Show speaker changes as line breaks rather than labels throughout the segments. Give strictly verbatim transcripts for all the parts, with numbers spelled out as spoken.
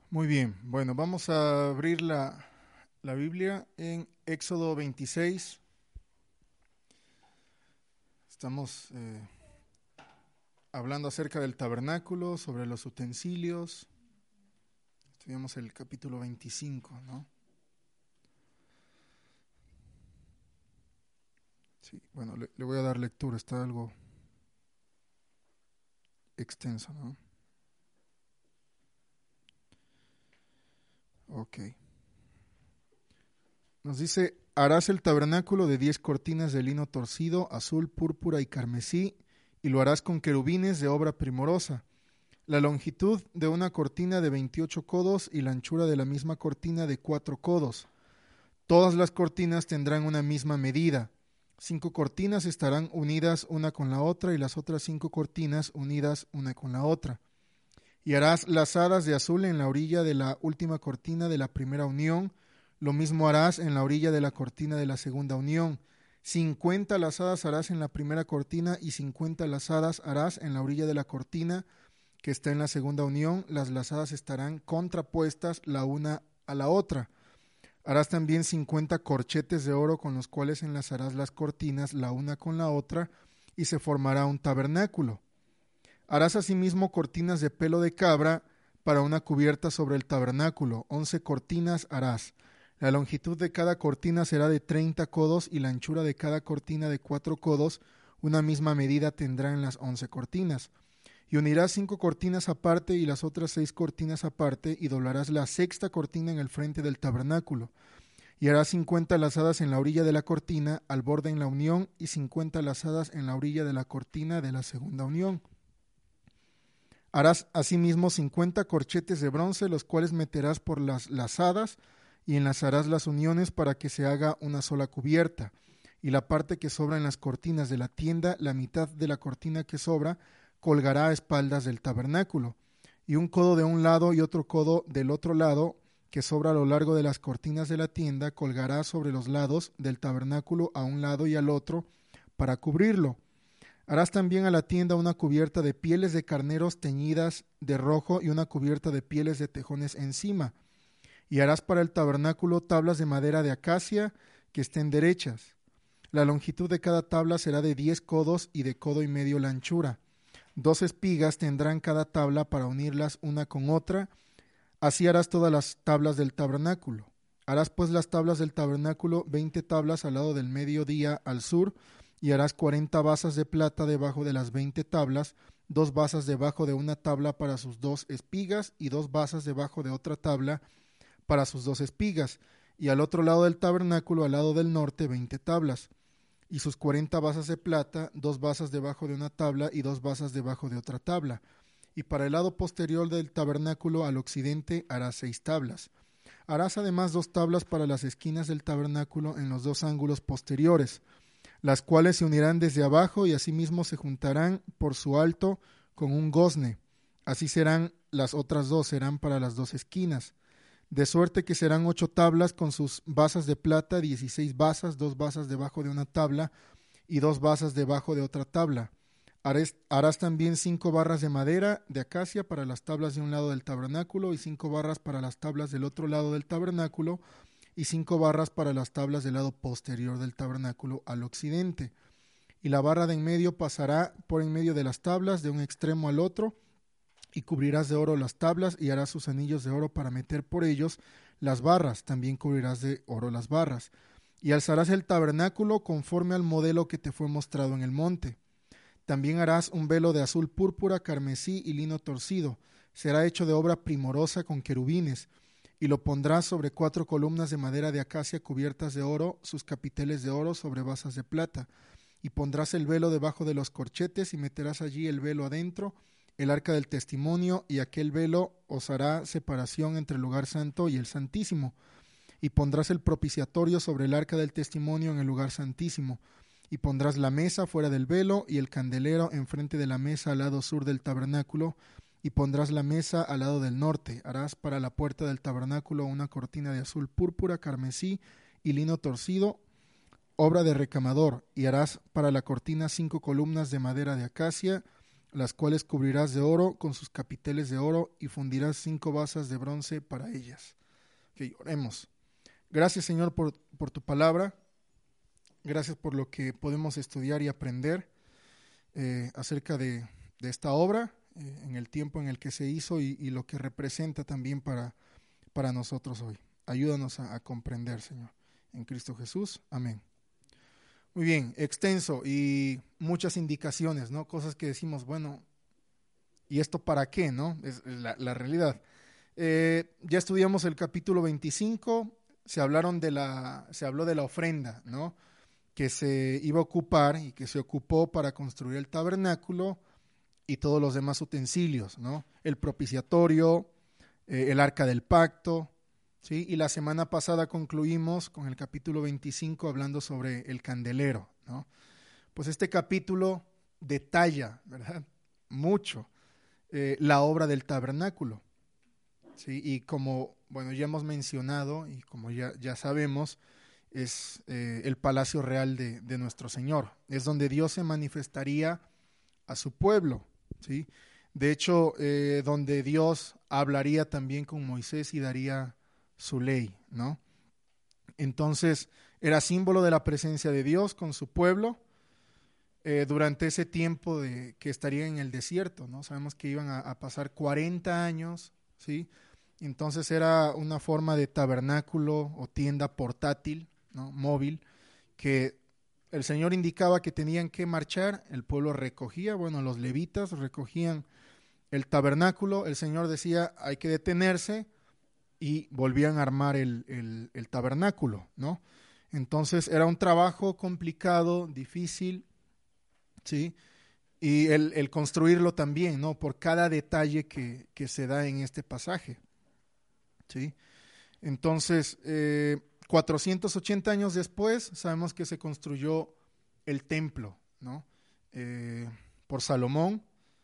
Muy bien, bueno, vamos a abrir la, la Biblia en Éxodo veintiséis. Estamos eh, hablando acerca del tabernáculo, sobre los utensilios. Estudiamos el capítulo veinticinco, ¿no? Sí, bueno, le, le voy a dar lectura, está algo extenso, ¿no? Ok. Nos dice, harás el tabernáculo de diez cortinas de lino torcido, azul, púrpura y carmesí, y lo harás con querubines de obra primorosa. La longitud de una cortina de veintiocho codos y la anchura de la misma cortina de cuatro codos. Todas las cortinas tendrán una misma medida. Cinco cortinas estarán unidas una con la otra y las otras cinco cortinas unidas una con la otra. Y harás lazadas de azul en la orilla de la última cortina de la primera unión. Lo mismo harás en la orilla de la cortina de la segunda unión. Cincuenta lazadas harás en la primera cortina y cincuenta lazadas harás en la orilla de la cortina que está en la segunda unión. Las lazadas estarán contrapuestas la una a la otra. Harás también cincuenta corchetes de oro con los cuales enlazarás las cortinas la una con la otra y se formará un tabernáculo. Harás asimismo cortinas de pelo de cabra para una cubierta sobre el tabernáculo. Once cortinas harás. La longitud de cada cortina será de treinta codos y la anchura de cada cortina de cuatro codos. Una misma medida tendrá en las once cortinas. Y unirás cinco cortinas aparte y las otras seis cortinas aparte, y doblarás la sexta cortina en el frente del tabernáculo. Y harás cincuenta lazadas en la orilla de la cortina, al borde en la unión, y cincuenta lazadas en la orilla de la cortina de la segunda unión. Harás asimismo cincuenta corchetes de bronce, los cuales meterás por las lazadas, y enlazarás las uniones para que se haga una sola cubierta. Y la parte que sobra en las cortinas de la tienda, la mitad de la cortina que sobra, colgará a espaldas del tabernáculo, y un codo de un lado y otro codo del otro lado, que sobra a lo largo de las cortinas de la tienda, colgará sobre los lados del tabernáculo a un lado y al otro, para cubrirlo. Harás también a la tienda una cubierta de pieles de carneros teñidas de rojo y una cubierta de pieles de tejones encima. Y harás para el tabernáculo tablas de madera de acacia que estén derechas. La longitud de cada tabla será de diez codos y de codo y medio la anchura. Dos espigas tendrán cada tabla para unirlas una con otra. Así harás todas las tablas del tabernáculo. Harás pues las tablas del tabernáculo, veinte tablas al lado del mediodía al sur, y harás cuarenta basas de plata debajo de las veinte tablas, dos basas debajo de una tabla para sus dos espigas, y dos basas debajo de otra tabla para sus dos espigas, y al otro lado del tabernáculo, al lado del norte, veinte tablas. Y sus cuarenta basas de plata, dos basas debajo de una tabla y dos basas debajo de otra tabla. Y para el lado posterior del tabernáculo al occidente harás seis tablas. Harás además dos tablas para las esquinas del tabernáculo en los dos ángulos posteriores, las cuales se unirán desde abajo y asimismo se juntarán por su alto con un gozne. Así serán las otras dos, serán para las dos esquinas. De suerte que serán ocho tablas con sus basas de plata, dieciséis basas, dos basas debajo de una tabla y dos basas debajo de otra tabla. Harás, harás también cinco barras de madera de acacia para las tablas de un lado del tabernáculo y cinco barras para las tablas del otro lado del tabernáculo y cinco barras para las tablas del lado posterior del tabernáculo al occidente. Y la barra de en medio pasará por en medio de las tablas de un extremo al otro, y cubrirás de oro las tablas y harás sus anillos de oro para meter por ellos las barras. También cubrirás de oro las barras. Y alzarás el tabernáculo conforme al modelo que te fue mostrado en el monte. También harás un velo de azul púrpura, carmesí y lino torcido. Será hecho de obra primorosa con querubines. Y lo pondrás sobre cuatro columnas de madera de acacia cubiertas de oro, sus capiteles de oro sobre basas de plata. Y pondrás el velo debajo de los corchetes y meterás allí el velo adentro, el arca del testimonio, y aquel velo os hará separación entre el lugar santo y el santísimo. Y pondrás el propiciatorio sobre el arca del testimonio en el lugar santísimo. Y pondrás la mesa fuera del velo y el candelero enfrente de la mesa al lado sur del tabernáculo. Y pondrás la mesa al lado del norte. Harás para la puerta del tabernáculo una cortina de azul púrpura, carmesí y lino torcido, obra de recamador. Y harás para la cortina cinco columnas de madera de acacia las cuales cubrirás de oro con sus capiteles de oro y fundirás cinco basas de bronce para ellas. Ok, oremos. Gracias, Señor, por, por tu palabra. Gracias por lo que podemos estudiar y aprender eh, acerca de, de esta obra, eh, en el tiempo en el que se hizo y, y lo que representa también para, para nosotros hoy. Ayúdanos a, a comprender, Señor. En Cristo Jesús. Amén. Muy bien, extenso y muchas indicaciones, ¿no? Cosas que decimos, bueno, ¿y esto para qué, no? Es la, la realidad. Eh, ya estudiamos el capítulo veinticinco, se hablaron de la, se habló de la ofrenda, ¿no? Que se iba a ocupar y que se ocupó para construir el tabernáculo y todos los demás utensilios, ¿no? El propiciatorio, eh, el arca del pacto, ¿sí? Y la semana pasada concluimos con el capítulo veinticinco hablando sobre el candelero, ¿no? Pues este capítulo detalla, ¿verdad? Mucho eh, la obra del tabernáculo, ¿sí? Y como, bueno, ya hemos mencionado y como ya, ya sabemos, es eh, el palacio real de, de nuestro Señor. Es donde Dios se manifestaría a su pueblo, ¿sí? De hecho, eh, donde Dios hablaría también con Moisés y daría su ley, ¿no? Entonces, era símbolo de la presencia de Dios con su pueblo eh, durante ese tiempo de, que estaría en el desierto, ¿no? Sabemos que iban a, a pasar cuarenta años, ¿sí? Entonces era una forma de tabernáculo o tienda portátil, ¿no? Móvil, que el Señor indicaba que tenían que marchar, el pueblo recogía, bueno, los levitas recogían el tabernáculo, el Señor decía, hay que detenerse, y volvían a armar el, el, el tabernáculo, ¿no? Entonces era un trabajo complicado, difícil, ¿sí? Y el, el construirlo también, ¿no? Por cada detalle que, que se da en este pasaje, ¿sí? Entonces, eh, cuatrocientos ochenta años después, sabemos que se construyó el templo, ¿no? Eh, por Salomón,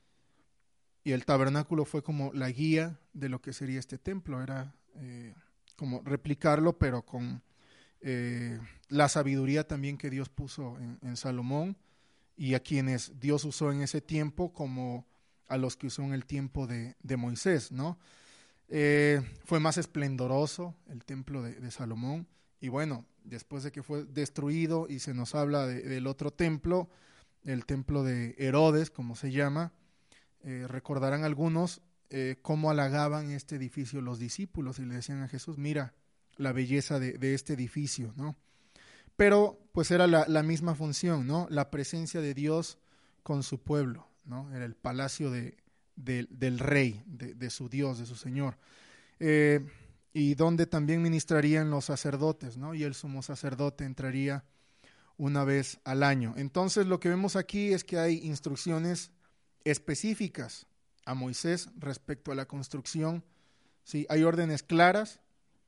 y el tabernáculo fue como la guía de lo que sería este templo, era eh, como replicarlo, pero con eh, la sabiduría también que Dios puso en, en Salomón y a quienes Dios usó en ese tiempo como a los que usó en el tiempo de, de Moisés, ¿no? Eh, fue más esplendoroso el templo de, de Salomón y bueno, después de que fue destruido y se nos habla de, del otro templo, el templo de Herodes, como se llama, eh, recordarán algunos eh, cómo halagaban este edificio los discípulos y le decían a Jesús, mira la belleza de, de este edificio, ¿no? Pero pues era la, la misma función, ¿no? La presencia de Dios con su pueblo, ¿no? Era el palacio de, de, del rey, de, de su Dios, de su Señor. Eh, y donde también ministrarían los sacerdotes, ¿no? Y el sumo sacerdote entraría una vez al año. Entonces lo que vemos aquí es que hay instrucciones específicas a Moisés respecto a la construcción, ¿sí? Hay órdenes claras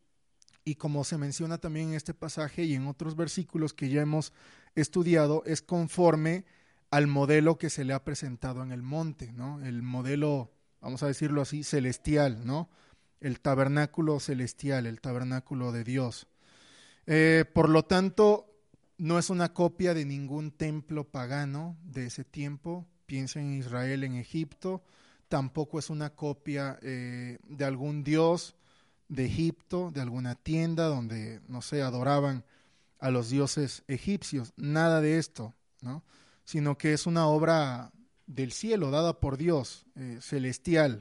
y como se menciona también en este pasaje y en otros versículos que ya hemos estudiado, es conforme al modelo que se le ha presentado en el monte, ¿no? El modelo, vamos a decirlo así, celestial, ¿no? El tabernáculo celestial, el tabernáculo de Dios. Eh, por lo tanto, no es una copia de ningún templo pagano de ese tiempo. Piensa en Israel, en Egipto. Tampoco es una copia eh, de algún dios de Egipto, de alguna tienda donde, no sé, adoraban a los dioses egipcios. Nada de esto, ¿no? Sino que es una obra del cielo, dada por Dios, eh, celestial.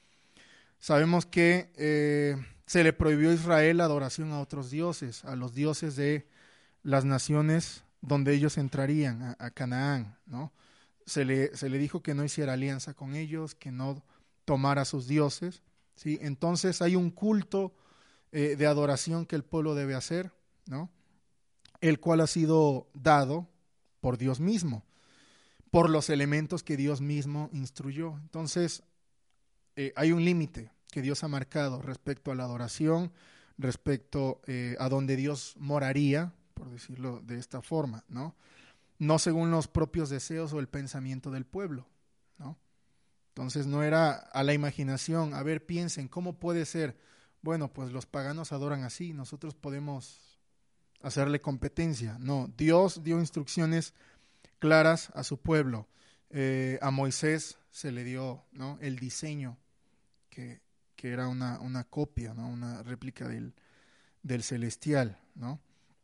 Sabemos que eh, se le prohibió a Israel la adoración a otros dioses, a los dioses de las naciones donde ellos entrarían, a, a Canaán, ¿no? Se le, se le dijo que no hiciera alianza con ellos, que no tomara sus dioses, ¿sí? Entonces hay un culto eh, de adoración que el pueblo debe hacer, ¿no? El cual ha sido dado por Dios mismo, por los elementos que Dios mismo instruyó. Entonces eh, hay un límite que Dios ha marcado respecto a la adoración, respecto eh, a donde Dios moraría, por decirlo de esta forma, ¿no? No según los propios deseos o el pensamiento del pueblo, ¿no? Entonces no era a la imaginación, a ver, piensen, ¿cómo puede ser? Bueno, pues los paganos adoran así, nosotros podemos hacerle competencia. No, Dios dio instrucciones claras a su pueblo. Eh, a Moisés se le dio, ¿no?, el diseño que, que era una, una copia, ¿no?, una réplica del, del celestial, ¿no?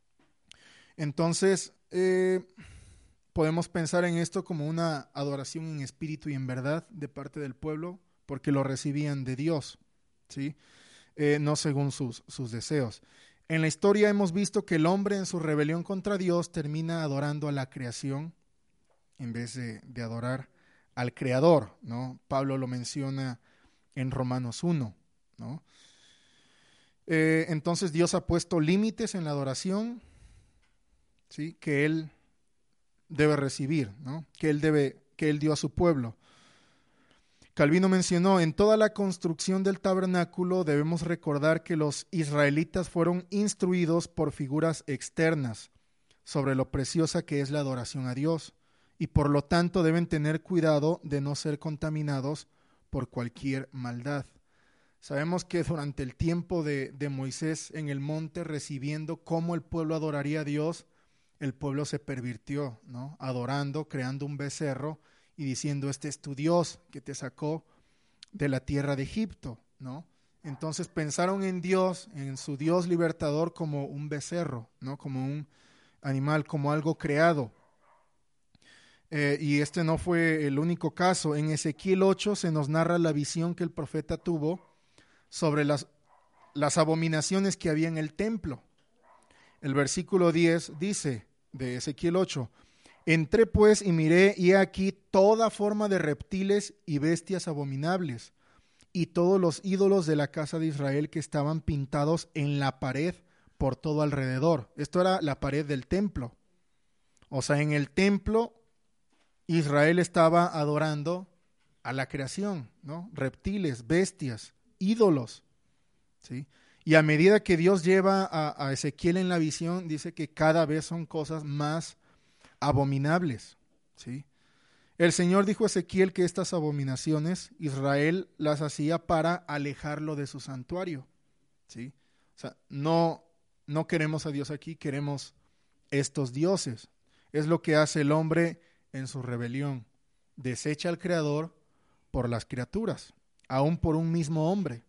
Entonces, eh, podemos pensar en esto como una adoración en espíritu y en verdad de parte del pueblo, porque lo recibían de Dios, ¿sí? Eh, no según sus, sus deseos. En la historia hemos visto que el hombre en su rebelión contra Dios termina adorando a la creación en vez de, de adorar al Creador, ¿no? Pablo lo menciona en Romanos uno, ¿no? Eh, entonces Dios ha puesto límites en la adoración, ¿sí?, que Él debe recibir, ¿no?, que Él debe, que Él dio a su pueblo. Calvino mencionó, en toda la construcción del tabernáculo debemos recordar que los israelitas fueron instruidos por figuras externas sobre lo preciosa que es la adoración a Dios, y por lo tanto deben tener cuidado de no ser contaminados por cualquier maldad. Sabemos que durante el tiempo de, de Moisés en el monte, recibiendo cómo el pueblo adoraría a Dios, el pueblo se pervirtió, ¿no?, adorando, creando un becerro y diciendo, este es tu Dios que te sacó de la tierra de Egipto, ¿no? Entonces pensaron en Dios, en su Dios libertador, como un becerro, ¿no?, como un animal, como algo creado. Eh, y este no fue el único caso. En Ezequiel ocho se nos narra la visión que el profeta tuvo sobre las, las abominaciones que había en el templo. El versículo diez dice de Ezequiel ocho, entré pues y miré, y he aquí toda forma de reptiles y bestias abominables, y todos los ídolos de la casa de Israel que estaban pintados en la pared por todo alrededor. Esto era la pared del templo. O sea, en el templo Israel estaba adorando a la creación, ¿no?, reptiles, bestias, ídolos, ¿sí? Y a medida que Dios lleva a, a Ezequiel en la visión, dice que cada vez son cosas más abominables, ¿sí? El Señor dijo a Ezequiel que estas abominaciones Israel las hacía para alejarlo de su santuario, ¿sí? O sea, no, no queremos a Dios aquí, queremos estos dioses. Es lo que hace el hombre en su rebelión. Desecha al Creador por las criaturas, aún por un mismo hombre.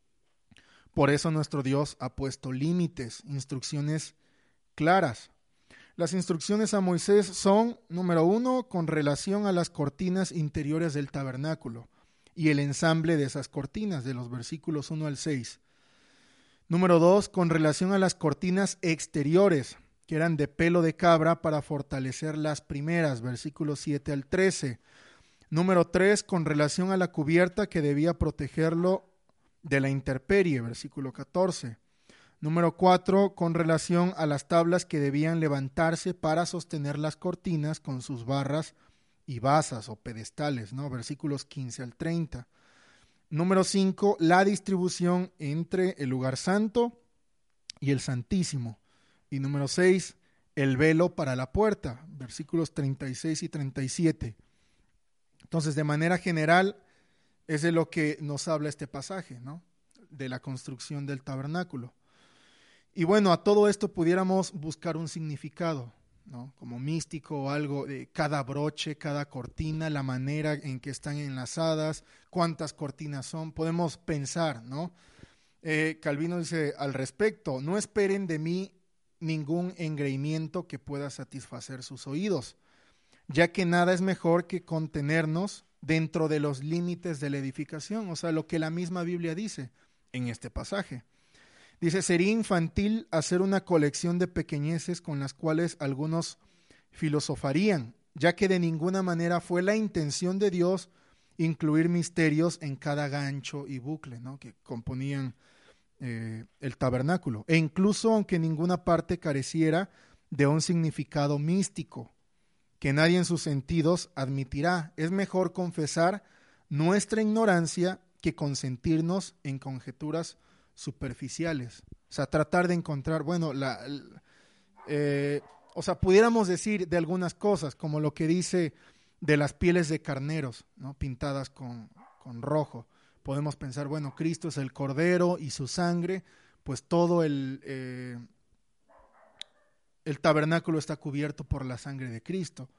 Por eso nuestro Dios ha puesto límites, instrucciones claras. Las instrucciones a Moisés son, número uno, con relación a las cortinas interiores del tabernáculo y el ensamble de esas cortinas, de los versículos uno al seis. Número dos, con relación a las cortinas exteriores, que eran de pelo de cabra para fortalecer las primeras, versículos siete al trece. Número tres, con relación a la cubierta que debía protegerlo de la intemperie, versículo catorce. Número cuatro, con relación a las tablas que debían levantarse para sostener las cortinas con sus barras y basas o pedestales, ¿no?, versículos quince al treinta. Número cinco, la distribución entre el lugar santo y el santísimo. Y número seis, el velo para la puerta, versículos treinta y seis y treinta y siete. Entonces, de manera general, es de lo que nos habla este pasaje, ¿no?, de la construcción del tabernáculo. Y bueno, a todo esto pudiéramos buscar un significado, ¿no?, como místico o algo de cada broche, cada cortina, la manera en que están enlazadas, cuántas cortinas son. Podemos pensar, ¿no? Eh, Calvino dice al respecto, no esperen de mí ningún engreimiento que pueda satisfacer sus oídos, ya que nada es mejor que contenernos dentro de los límites de la edificación, o sea, lo que la misma Biblia dice en este pasaje. Dice, sería infantil hacer una colección de pequeñeces con las cuales algunos filosofarían, ya que de ninguna manera fue la intención de Dios incluir misterios en cada gancho y bucle, ¿no?, que componían eh, el tabernáculo, e incluso aunque ninguna parte careciera de un significado místico que nadie en sus sentidos admitirá. Es mejor confesar nuestra ignorancia que consentirnos en conjeturas superficiales. O sea, tratar de encontrar, bueno, la, la eh, o sea, pudiéramos decir de algunas cosas, como lo que dice de las pieles de carneros, ¿no?, pintadas con, con rojo. Podemos pensar, bueno, Cristo es el Cordero y su sangre, pues todo el, eh, el tabernáculo está cubierto por la sangre de Cristo.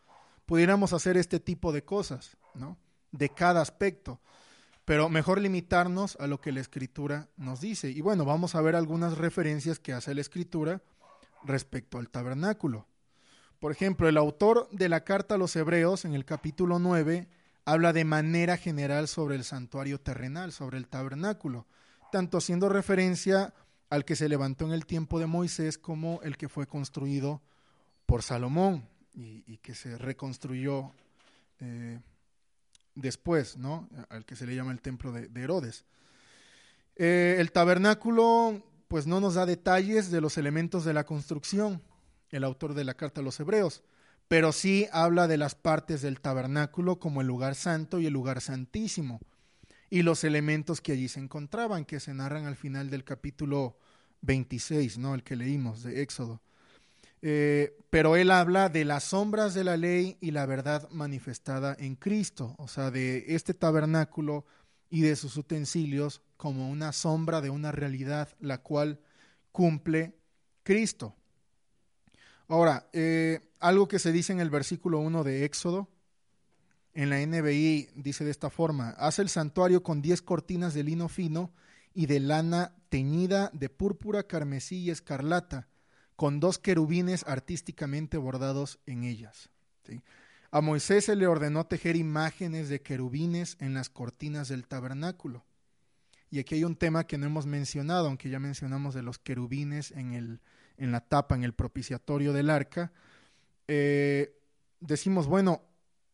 pudiéramos hacer este tipo de cosas, ¿no? De cada aspecto, pero mejor limitarnos a lo que la Escritura nos dice. Y bueno, vamos a ver algunas referencias que hace la Escritura respecto al tabernáculo. Por ejemplo, el autor de la carta a los Hebreos, en el capítulo nueve, habla de manera general sobre el santuario terrenal, sobre el tabernáculo, tanto haciendo referencia al que se levantó en el tiempo de Moisés como el que fue construido por Salomón y, y que se reconstruyó eh, después, ¿no? Al que se le llama el templo de, de Herodes. Eh, el tabernáculo, pues no nos da detalles de los elementos de la construcción, el autor de la carta a los Hebreos, pero sí habla de las partes del tabernáculo como el lugar santo y el lugar santísimo, y los elementos que allí se encontraban, que se narran al final del capítulo veintiséis, ¿no? El que leímos de Éxodo. Eh, pero él habla de las sombras de la ley y la verdad manifestada en Cristo, o sea, de este tabernáculo y de sus utensilios como una sombra de una realidad la cual cumple Cristo. Ahora, eh, algo que se dice en el versículo uno de Éxodo, en la N B I dice de esta forma: hace el santuario con diez cortinas de lino fino y de lana teñida de púrpura, carmesí y escarlata, con dos querubines artísticamente bordados en ellas. ¿Sí? A Moisés se le ordenó tejer imágenes de querubines en las cortinas del tabernáculo. Y aquí hay un tema que no hemos mencionado, aunque ya mencionamos de los querubines en, el, en la tapa, en el propiciatorio del arca. Eh, decimos, bueno,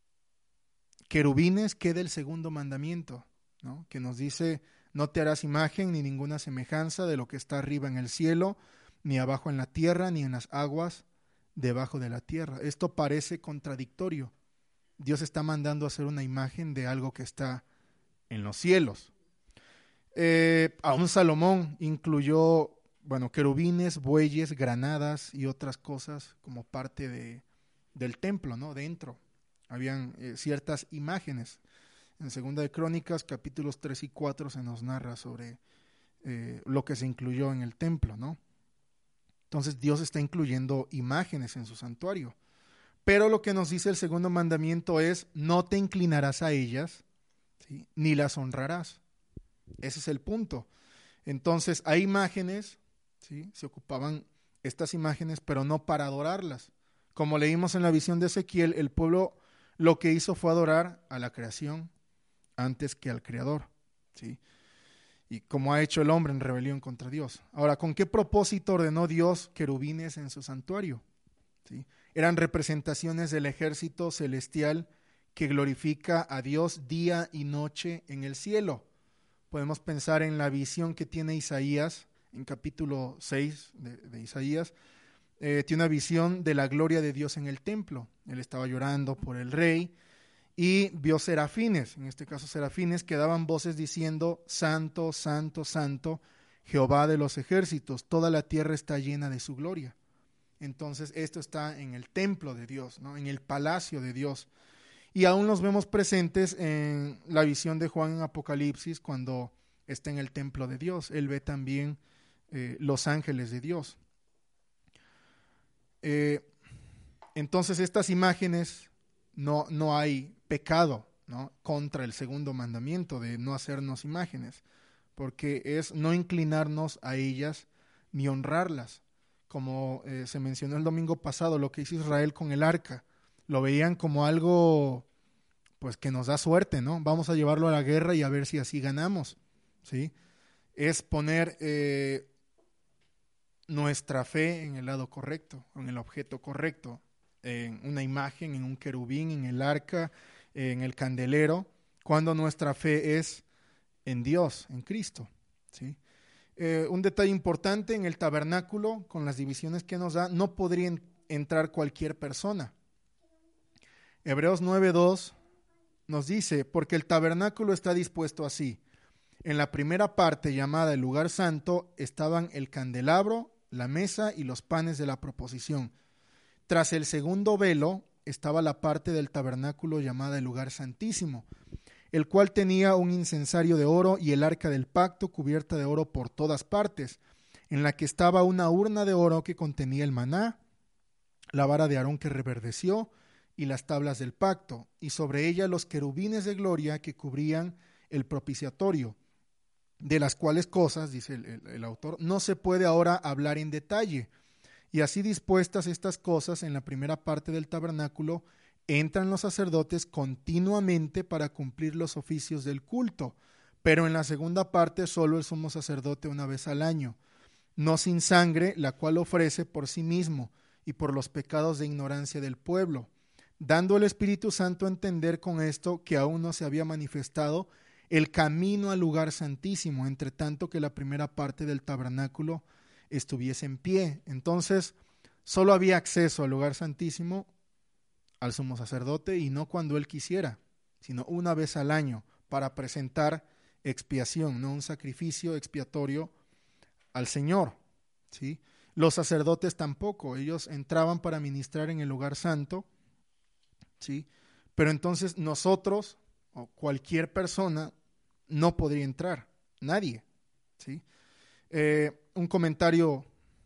querubines, ¿qué del segundo mandamiento? ¿No? Que nos dice, no te harás imagen ni ninguna semejanza de lo que está arriba en el cielo, ni abajo en la tierra, ni en las aguas debajo de la tierra. Esto parece contradictorio. Dios está mandando a hacer una imagen de algo que está en los cielos. Eh, aún Salomón incluyó, bueno, querubines, bueyes, granadas y otras cosas como parte de, del templo, ¿no? Dentro habían eh, ciertas imágenes. En Segunda de Crónicas, capítulos tres y cuatro, se nos narra sobre eh, lo que se incluyó en el templo, ¿no? Entonces Dios está incluyendo imágenes en su santuario. Pero lo que nos dice el segundo mandamiento es, no te inclinarás a ellas, ¿sí? Ni las honrarás. Ese es el punto. Entonces hay imágenes, ¿sí? Se ocupaban estas imágenes, pero no para adorarlas. Como leímos en la visión de Ezequiel, el pueblo lo que hizo fue adorar a la creación antes que al Creador, ¿sí? Y como ha hecho el hombre en rebelión contra Dios. Ahora, ¿con qué propósito ordenó Dios querubines en su santuario? ¿Sí? Eran representaciones del ejército celestial que glorifica a Dios día y noche en el cielo. Podemos pensar en la visión que tiene Isaías, en capítulo seis de, de Isaías. Eh, tiene una visión de la gloria de Dios en el templo. Él estaba llorando por el rey y vio serafines, en este caso serafines, que daban voces diciendo, Santo, Santo, Santo, Jehová de los ejércitos, toda la tierra está llena de su gloria. Entonces esto está en el templo de Dios, ¿no? En el palacio de Dios. Y aún los vemos presentes en la visión de Juan en Apocalipsis, cuando está en el templo de Dios. Él ve también eh, los ángeles de Dios. Eh, entonces estas imágenes, no, no hay pecado, ¿no? Contra el segundo mandamiento de no hacernos imágenes, porque es no inclinarnos a ellas ni honrarlas. Como eh, se mencionó el domingo pasado, lo que hizo Israel con el arca, lo veían como algo pues que nos da suerte, ¿no? Vamos a llevarlo a la guerra y a ver si así ganamos, ¿sí? Es poner eh, nuestra fe en el lado correcto, en el objeto correcto, en una imagen, en un querubín, en el arca, en el candelero, cuando nuestra fe es en Dios, en Cristo, ¿sí? Eh, un detalle importante, en el tabernáculo, con las divisiones que nos da, no podría en- entrar cualquier persona. Hebreos nueve dos nos dice, porque el tabernáculo está dispuesto así. En la primera parte, llamada el lugar santo, estaban el candelabro, la mesa y los panes de la proposición. Tras el segundo velo estaba la parte del tabernáculo llamada el lugar santísimo, el cual tenía un incensario de oro y el arca del pacto cubierta de oro por todas partes, en la que estaba una urna de oro que contenía el maná, la vara de Aarón que reverdeció y las tablas del pacto, y sobre ella los querubines de gloria que cubrían el propiciatorio, de las cuales cosas, dice el, el, el autor, no se puede ahora hablar en detalle. Y así dispuestas estas cosas en la primera parte del tabernáculo, entran los sacerdotes continuamente para cumplir los oficios del culto, pero en la segunda parte solo el sumo sacerdote una vez al año, no sin sangre, la cual ofrece por sí mismo y por los pecados de ignorancia del pueblo, dando el Espíritu Santo a entender con esto que aún no se había manifestado el camino al lugar santísimo, entre tanto que la primera parte del tabernáculo estuviese en pie. Entonces, solo había acceso al lugar santísimo al sumo sacerdote, y no cuando él quisiera, sino una vez al año, para presentar expiación, no un sacrificio expiatorio al Señor, ¿sí? Los sacerdotes tampoco, ellos entraban para ministrar en el lugar santo, ¿sí? Pero entonces nosotros o cualquier persona no podría entrar, nadie, ¿sí? Eh, un comentario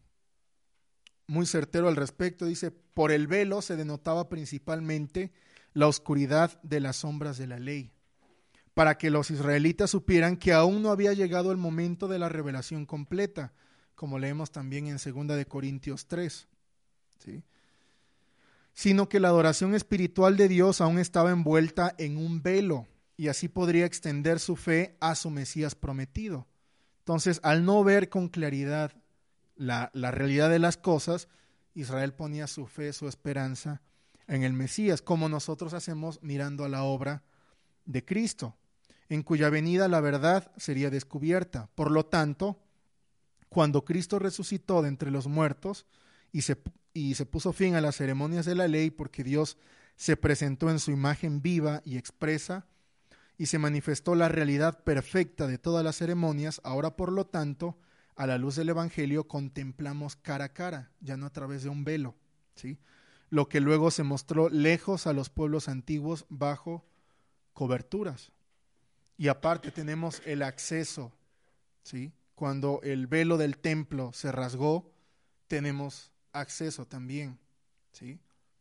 muy certero al respecto dice: por el velo se denotaba principalmente la oscuridad de las sombras de la ley, para que los israelitas supieran que aún no había llegado el momento de la revelación completa, como leemos también en segunda de Corintios tres, ¿sí? Sino que la adoración espiritual de Dios aún estaba envuelta en un velo, y así podría extender su fe a su Mesías prometido. Entonces, al no ver con claridad la, la realidad de las cosas, Israel ponía su fe, su esperanza en el Mesías, como nosotros hacemos mirando a la obra de Cristo, en cuya venida la verdad sería descubierta. Por lo tanto, cuando Cristo resucitó de entre los muertos y se, y se puso fin a las ceremonias de la ley, porque Dios se presentó en su imagen viva y expresa, y se manifestó la realidad perfecta de todas las ceremonias, ahora por lo tanto, a la luz del Evangelio, contemplamos cara a cara, ya no a través de un velo, ¿sí? Lo que luego se mostró lejos a los pueblos antiguos bajo coberturas. Y aparte tenemos el acceso, ¿sí? Cuando el velo del templo se rasgó, tenemos acceso también, ¿sí?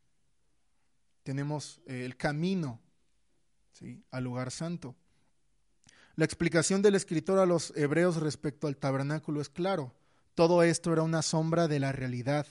Tenemos eh, el camino, ¿sí?, al lugar santo. La explicación del escritor a los hebreos respecto al tabernáculo es claro. Todo esto era una sombra de la realidad,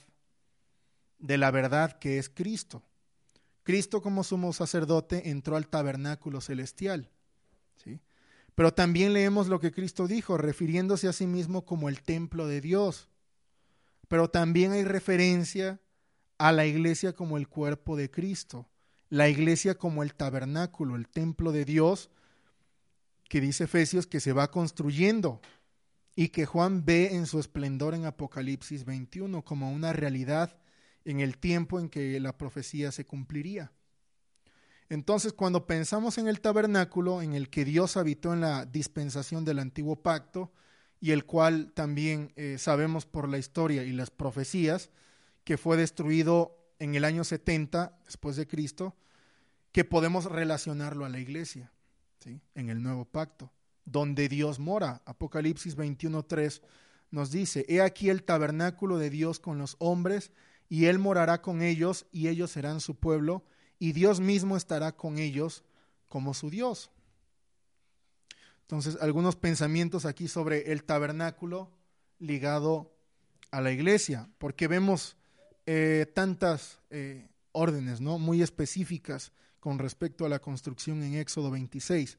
de la verdad que es Cristo. Cristo, como sumo sacerdote, entró al tabernáculo celestial, ¿sí? Pero también leemos lo que Cristo dijo, refiriéndose a sí mismo como el templo de Dios. Pero también hay referencia a la iglesia como el cuerpo de Cristo, la iglesia como el tabernáculo, el templo de Dios, que dice Efesios que se va construyendo y que Juan ve en su esplendor en Apocalipsis veintiuno como una realidad en el tiempo en que la profecía se cumpliría. Entonces, cuando pensamos en el tabernáculo en el que Dios habitó en la dispensación del antiguo pacto, y el cual también eh, sabemos por la historia y las profecías que fue destruido en el año setenta después de Cristo, que podemos relacionarlo a la iglesia, ¿sí?, en el nuevo pacto, donde Dios mora. Apocalipsis veintiuno tres nos dice: he aquí el tabernáculo de Dios con los hombres, y él morará con ellos, y ellos serán su pueblo, y Dios mismo estará con ellos como su Dios. Entonces, algunos pensamientos aquí sobre el tabernáculo ligado a la iglesia, porque vemos eh, tantas eh, órdenes, ¿no?, muy específicas con respecto a la construcción en Éxodo veintiséis.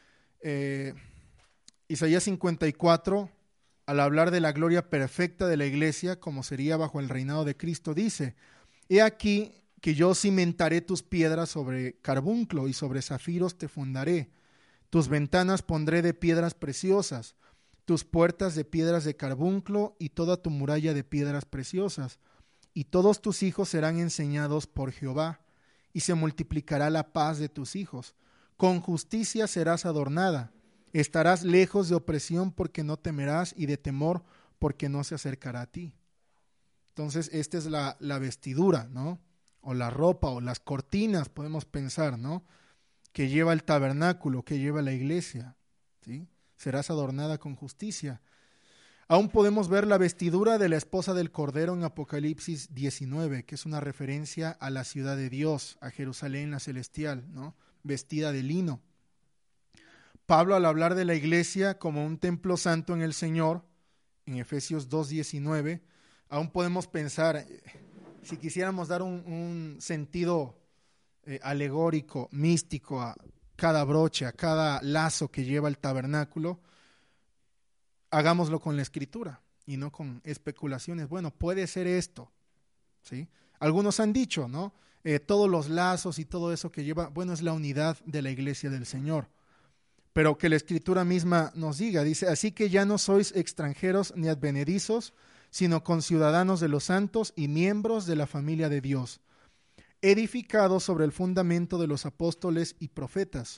Eh, Isaías cincuenta y cuatro, al hablar de la gloria perfecta de la iglesia, como sería bajo el reinado de Cristo, dice: he aquí que yo cimentaré tus piedras sobre carbunclo, y sobre zafiros te fundaré. Tus ventanas pondré de piedras preciosas, tus puertas de piedras de carbunclo, y toda tu muralla de piedras preciosas. Y todos tus hijos serán enseñados por Jehová, y se multiplicará la paz de tus hijos. Con justicia serás adornada, estarás lejos de opresión, porque no temerás, y de temor, porque no se acercará a ti. Entonces, esta es la, la vestidura, ¿no?, o la ropa, o las cortinas, podemos pensar, ¿no?, que lleva el tabernáculo, que lleva la iglesia, ¿sí? Serás adornada con justicia. Aún podemos ver la vestidura de la esposa del Cordero en Apocalipsis diecinueve, que es una referencia a la ciudad de Dios, a Jerusalén la celestial, ¿no? Vestida de lino. Pablo, al hablar de la iglesia como un templo santo en el Señor, en Efesios dos diecinueve, aún podemos pensar, si quisiéramos dar un, un sentido eh, alegórico, místico a cada broche, a cada lazo que lleva el tabernáculo, hagámoslo con la escritura y no con especulaciones. Bueno, puede ser esto, ¿sí? Algunos han dicho, ¿no? Eh, todos los lazos y todo eso que lleva, bueno, es la unidad de la iglesia del Señor. Pero que la escritura misma nos diga, dice, así que ya no sois extranjeros ni advenedizos, sino conciudadanos de los santos y miembros de la familia de Dios, edificados sobre el fundamento de los apóstoles y profetas,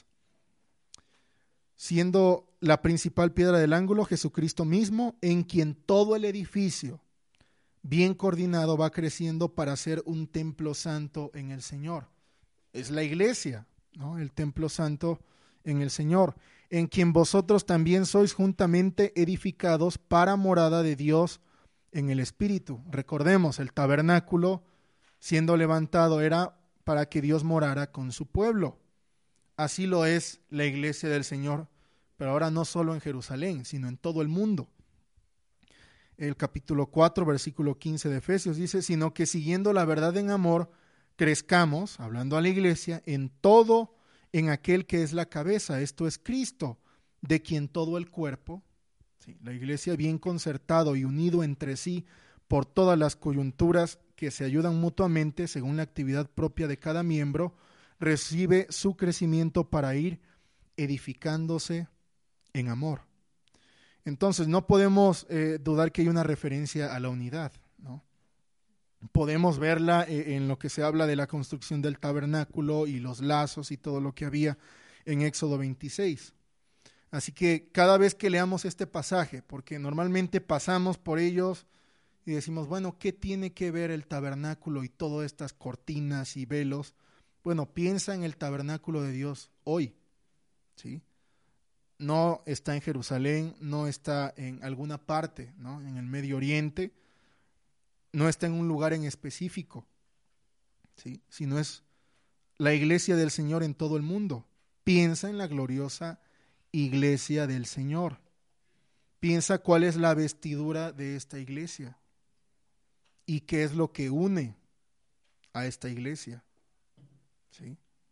siendo la principal piedra del ángulo Jesucristo mismo, en quien todo el edificio, bien coordinado, va creciendo para ser un templo santo en el Señor. Es la iglesia, ¿no? El templo santo en el Señor, en quien vosotros también sois juntamente edificados para morada de Dios en el Espíritu. Recordemos, el tabernáculo siendo levantado era para que Dios morara con su pueblo. Así lo es la iglesia del Señor, pero ahora no solo en Jerusalén, sino en todo el mundo. El capítulo cuatro, versículo quince de Efesios dice, sino que siguiendo la verdad en amor, crezcamos, hablando a la iglesia, en todo, en aquel que es la cabeza, esto es Cristo, de quien todo el cuerpo, ¿sí? La iglesia bien concertado y unido entre sí por todas las coyunturas que se ayudan mutuamente según la actividad propia de cada miembro, recibe su crecimiento para ir edificándose en amor. Entonces no podemos eh, dudar que hay una referencia a la unidad, ¿no? Podemos verla eh, en lo que se habla de la construcción del tabernáculo y los lazos y todo lo que había en Éxodo veintiséis. Así que cada vez que leamos este pasaje, porque normalmente pasamos por ellos y decimos, bueno, ¿qué tiene que ver el tabernáculo y todas estas cortinas y velos? Bueno, piensa en el tabernáculo de Dios hoy, ¿sí? No está en Jerusalén, no está en alguna parte, ¿no? En el Medio Oriente, no está en un lugar en específico, ¿sí? Sino es la iglesia del Señor en todo el mundo. Piensa en la gloriosa iglesia del Señor. Piensa cuál es la vestidura de esta iglesia y qué es lo que une a esta iglesia, ¿sí?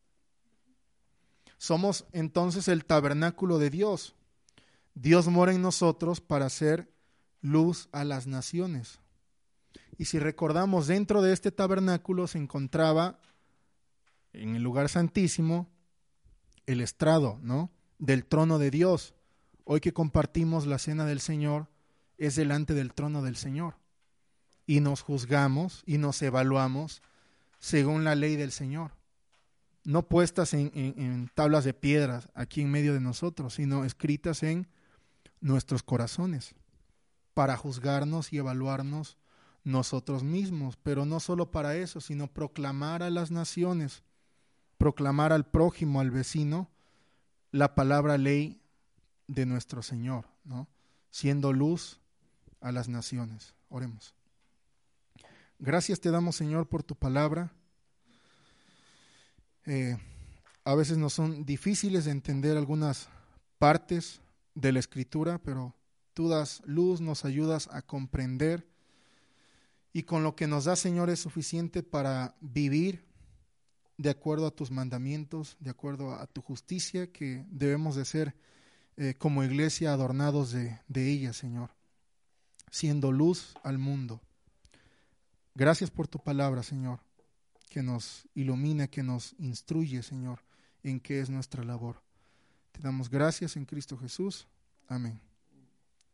Somos entonces el tabernáculo de Dios. Dios mora en nosotros para hacer luz a las naciones. Y si recordamos, dentro de este tabernáculo se encontraba en el lugar santísimo el estrado, ¿no? Del trono de Dios. Hoy que compartimos la cena del Señor, es delante del trono del Señor. Y nos juzgamos y nos evaluamos según la ley del Señor. No puestas en, en, en tablas de piedras aquí en medio de nosotros, sino escritas en nuestros corazones, para juzgarnos y evaluarnos nosotros mismos, pero no solo para eso, sino proclamar a las naciones, proclamar al prójimo, al vecino, la palabra ley de nuestro Señor, ¿no? Siendo luz a las naciones. Oremos. Gracias te damos, Señor, por tu palabra. Eh, a veces nos son difíciles de entender algunas partes de la Escritura, pero tú das luz, nos ayudas a comprender, y con lo que nos das, Señor, es suficiente para vivir de acuerdo a tus mandamientos, de acuerdo a tu justicia, que debemos de ser eh, como iglesia adornados de, de ella, Señor, siendo luz al mundo. Gracias por tu palabra, Señor, que nos ilumina, que nos instruye, Señor, en qué es nuestra labor. Te damos gracias en Cristo Jesús. Amén.